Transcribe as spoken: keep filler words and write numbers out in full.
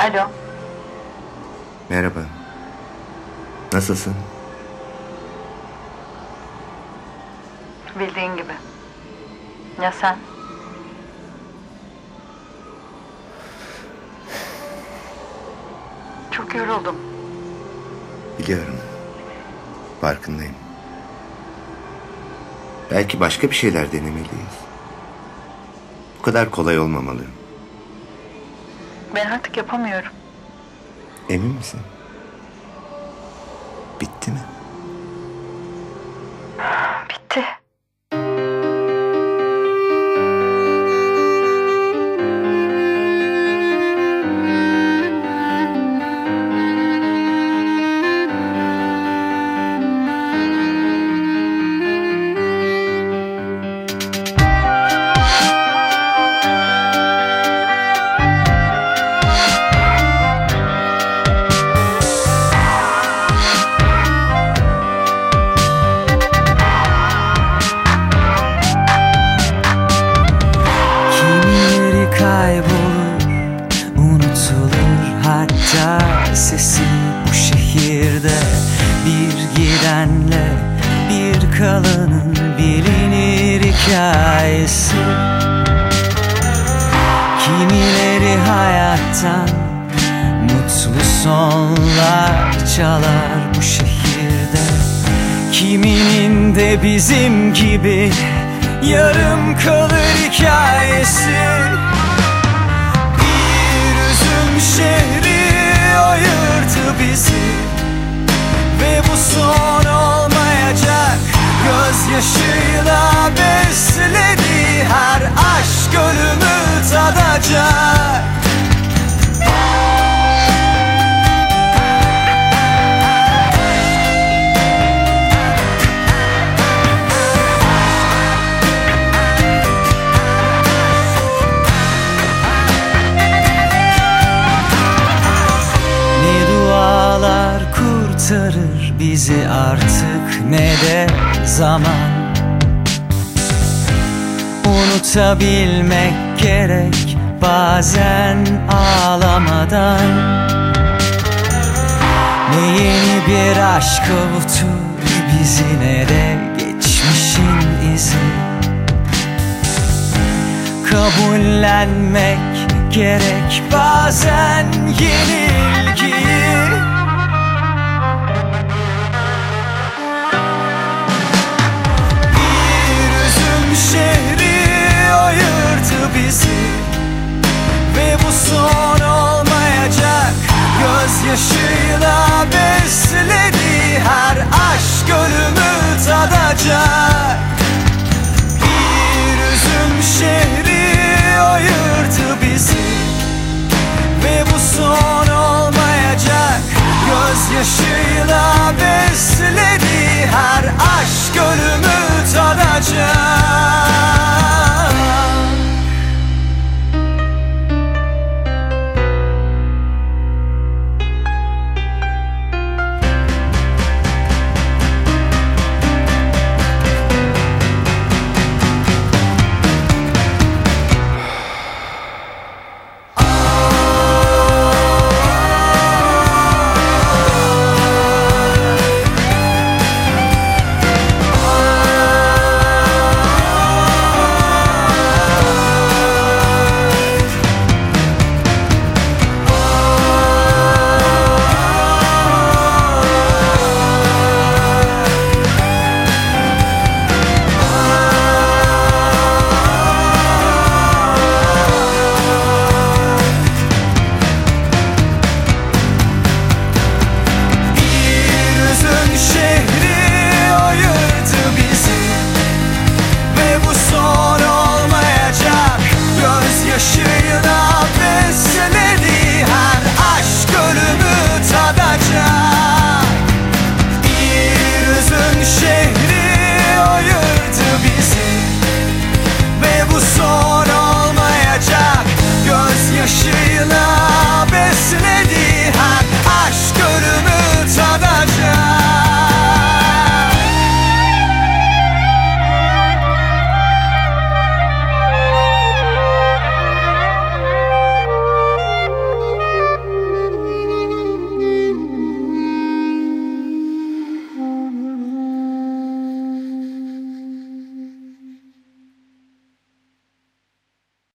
Alo. Merhaba. Nasılsın? Bildiğin gibi. Ya sen? Çok yoruldum. Biliyorum. Farkındayım. Belki başka bir şeyler denemeliyiz. Bu kadar kolay olmamalı. Ben artık yapamıyorum. Emin misin? Bitti mi? Bitti. Hatta sesi bu şehirde bir gidenle bir kalanın bilinir hikayesi. Kimileri hayattan mutlu sonlar çalar bu şehirde, kiminin de bizim gibi yarım kalır hikayesi. Şehri ayırdı bizi ve bu son olmayacak. Gözyaşıyla besledi her aşk ölümü tadacak. Kurtarır bizi artık ne de zaman. Unutabilmek gerek bazen ağlamadan. Ne yeni bir aşk avutur bizi ne de geçmişin izi. Kabullenmek gerek bazen yenilgiyi. Şehri ayırdı bizi ve bu son olmayacak. Gözyaşıyla